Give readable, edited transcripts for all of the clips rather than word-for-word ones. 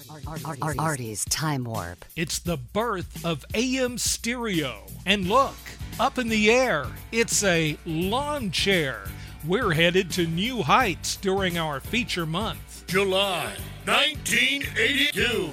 Artie's Time Warp. It's the birth of AM stereo. And look, up in the air, it's a lawn chair. We're headed to new heights during our feature month. July 1982.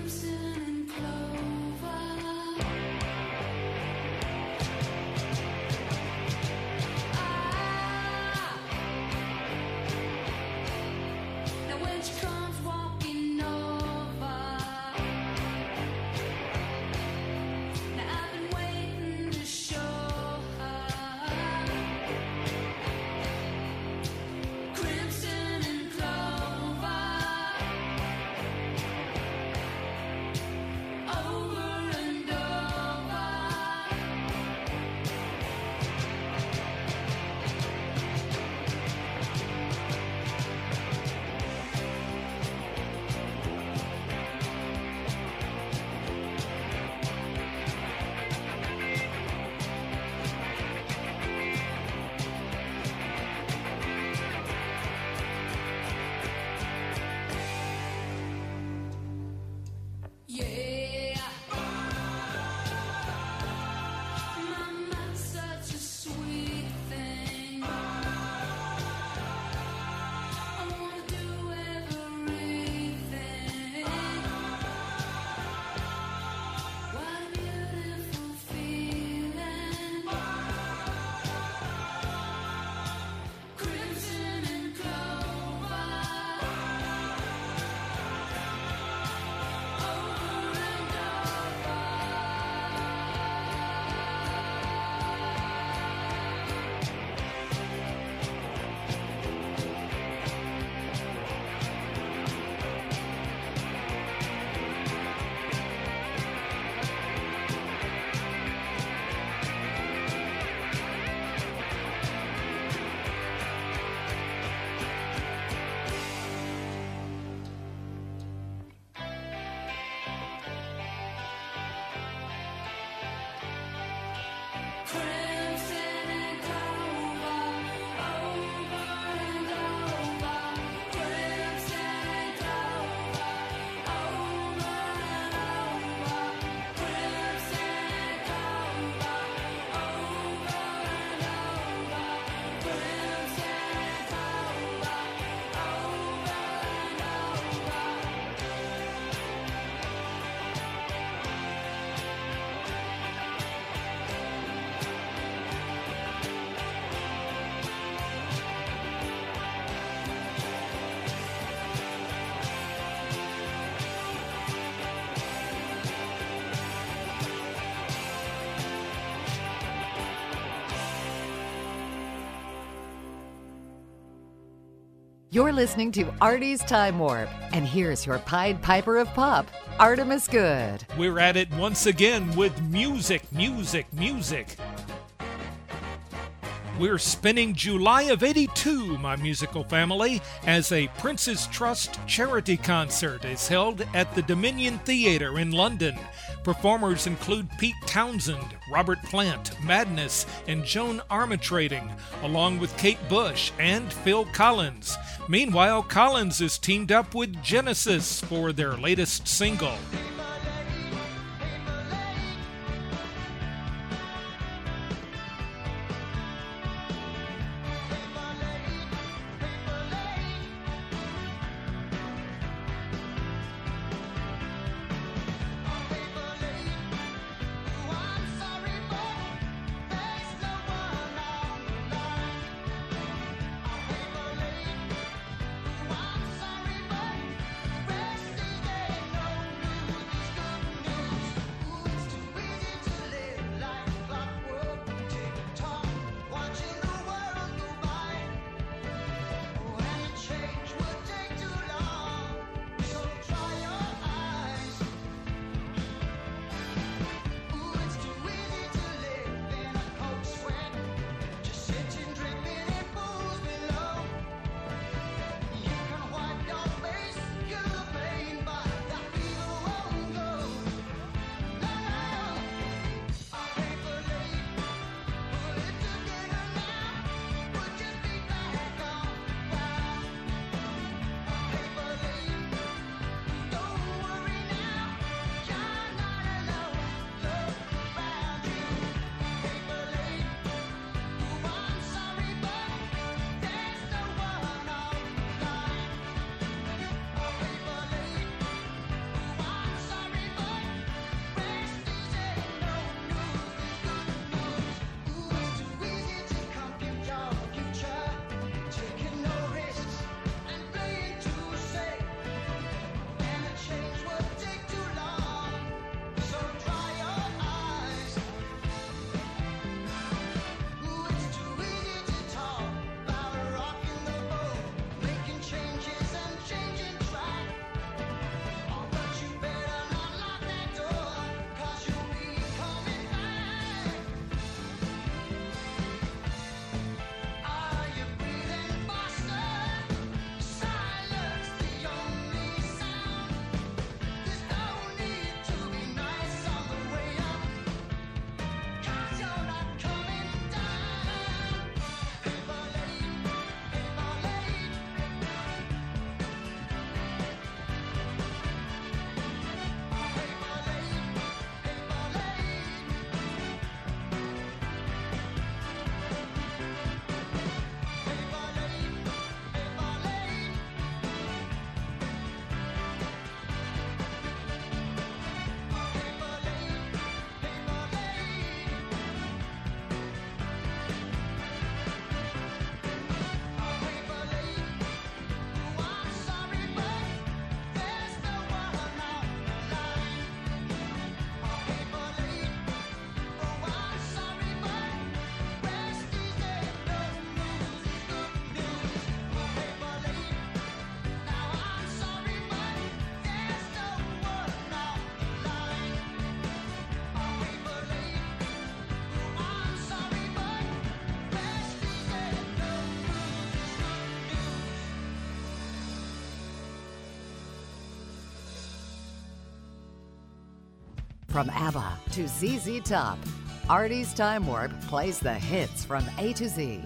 You're listening to Artie's Time Warp, and here's your Pied Piper of Pop, Artemis Good. We're at it once again with music. We're spinning July of '82, my musical family, as a Prince's Trust charity concert is held at the Dominion Theatre in London. Performers include Pete Townsend, Robert Plant, Madness, and Joan Armatrading, along with Kate Bush and Phil Collins. Meanwhile, Collins is teamed up with Genesis for their latest single. From ABBA to ZZ Top, Artie's Time Warp plays the hits from A to Z.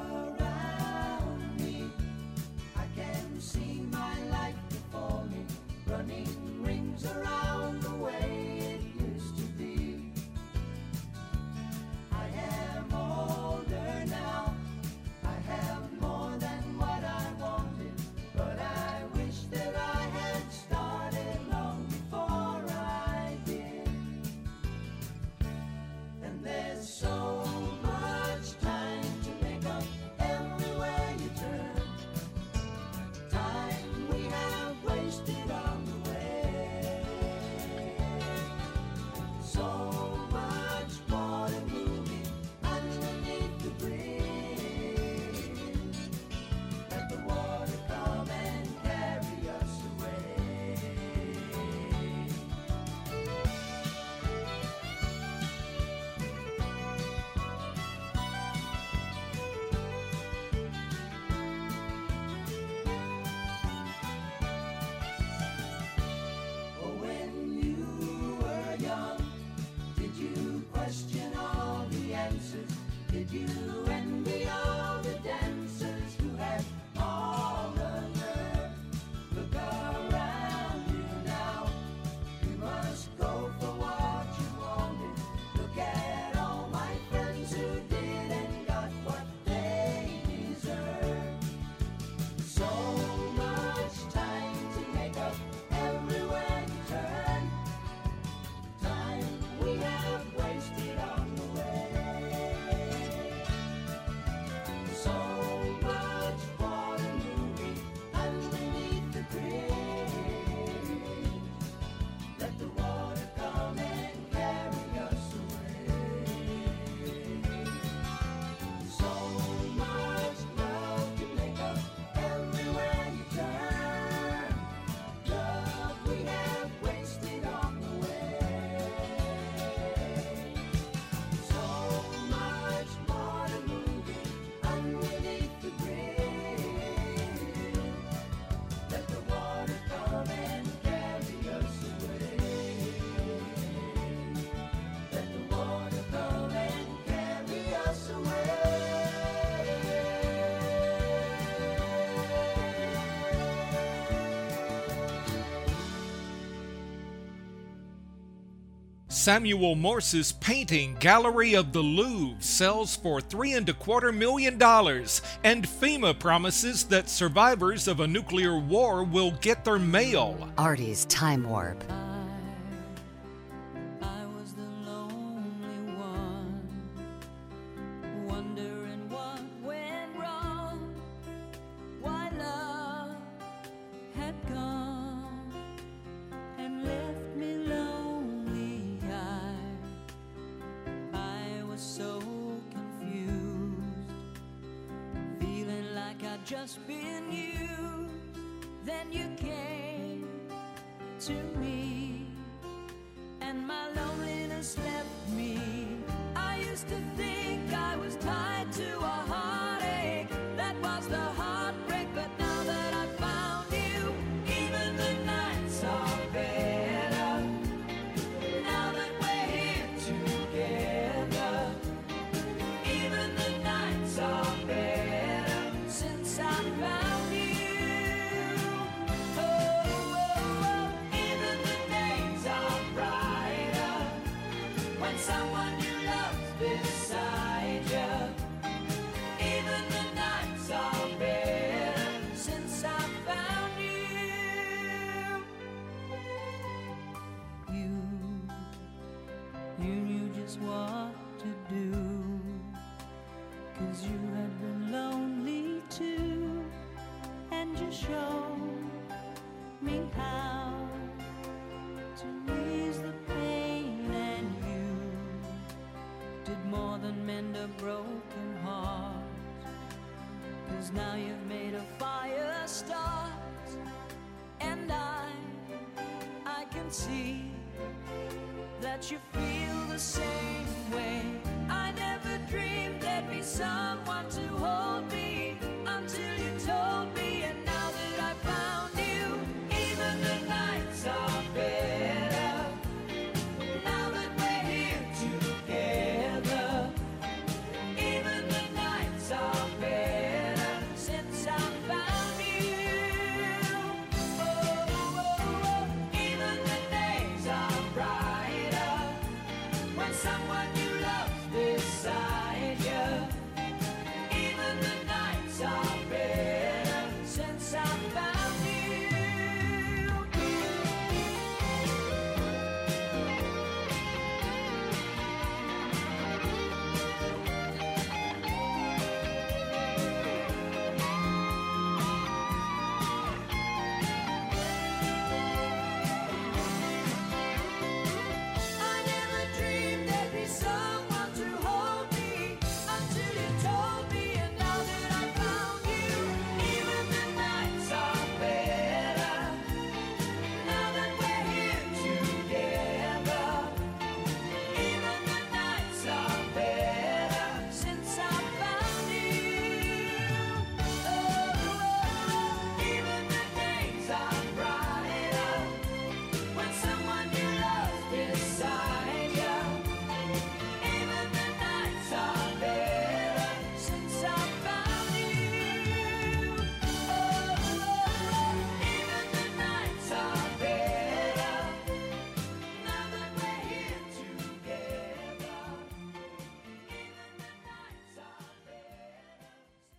Samuel Morse's painting Gallery of the Louvre sells for $3.25 million, and FEMA promises that survivors of a nuclear war will get their mail. Artie's Time Warp. I was the lonely one, wondering what went wrong, why love had gone and left me lonely. I was so confused, feeling like I'd just been used. Then you came to me, and my loneliness left me. I used to think I was tied to a heartache, that was the heartbreak. But now that I found you, even the nights are better. Now that we're here together, even the nights are better since I found you. Even the days are brighter when someone you love's beside you. Even the nights are better since I found you. You knew just what to do, 'cause you had been lonely too, and you showed me how to ease the pain, and you did more than mend a broken heart, 'cause now you've made a fire start, and I can see that you feel the same way. I never dreamed there'd be someone to hold me until you told me, and now that I found you, even the nights are better. Now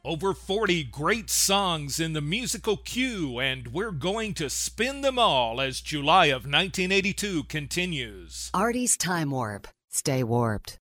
Over 40 great songs in the musical queue, and we're going to spin them all as July of 1982 continues. Artie's Time Warp. Stay warped.